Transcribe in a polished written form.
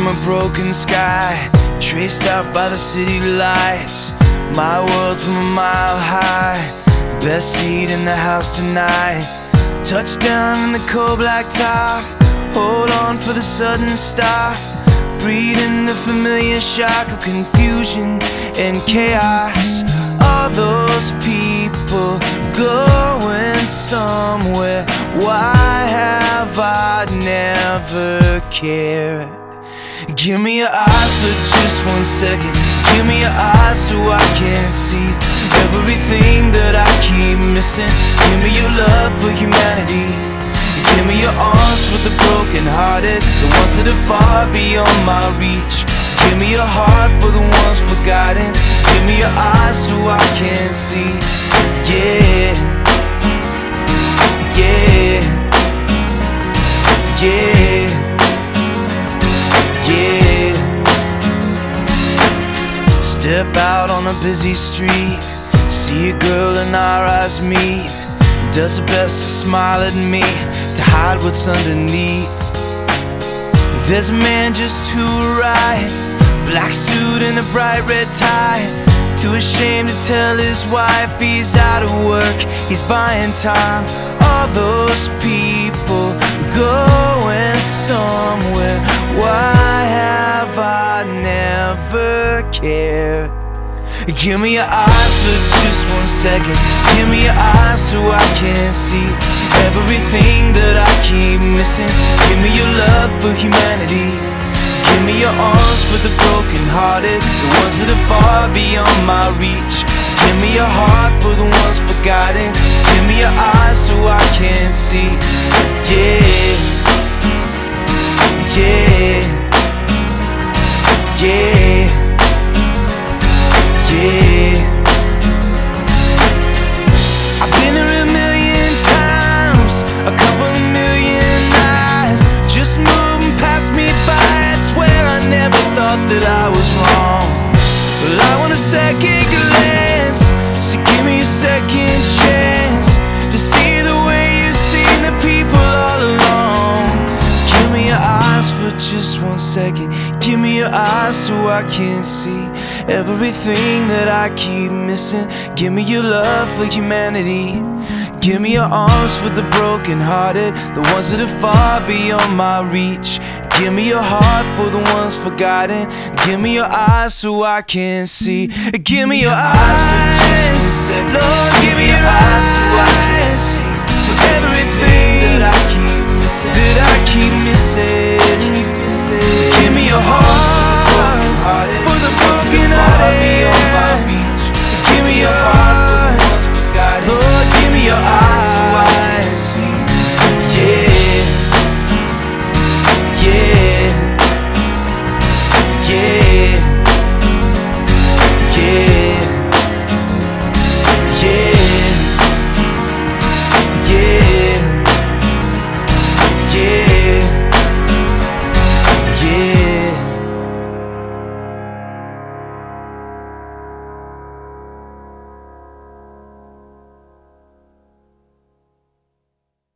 a broken sky, traced out by the city lights. My world from a mile high, best seat in the house tonight. Touchdown in the cold black top, hold on for the sudden stop. Breathing the familiar shock of confusion and chaos. All those people going somewhere. Why have I never cared? Give me your eyes for just 1 second. Give me your eyes so I can see everything that I keep missing. Give me your love for humanity. Give me your arms for the broken hearted, the ones that are far beyond my reach. Give me your heart for the ones forgotten. Give me your eyes so I can see. Yeah, yeah, yeah, yeah. Step out on a busy street, see a girl and our eyes meet. Does her best to smile at me, to hide what's underneath. There's a man just to her right, black suit and a bright red tie. Too ashamed to tell his wife he's out of work, he's buying time. All those people going somewhere. Why have I never cared? Give me your eyes for just 1 second. Give me your eyes so I can see everything that I keep missing. Give me your love for humanity. Give me your arms for the broken hearted, the ones that are far beyond my reach. Give me your heart for the ones forgotten. Give me your eyes so I can see. Yeah, yeah, yeah, yeah. I've been here a million times, a couple of million eyes just moving past me by. I swear I never thought that I was wrong. Well, I want a second glance, so give me a second chance to see the way you've seen the people all along. Give me your eyes for just 1 second. Give me your eyes so I can see everything that I keep missing. Give me your love for humanity. Give me your arms for the broken hearted, the ones that are far beyond my reach. Give me your heart for the ones forgotten. Give me your eyes so I can see. Give me your eyes for just 1 second. Lord, give me your eyes so I can see for everything that I keep missing.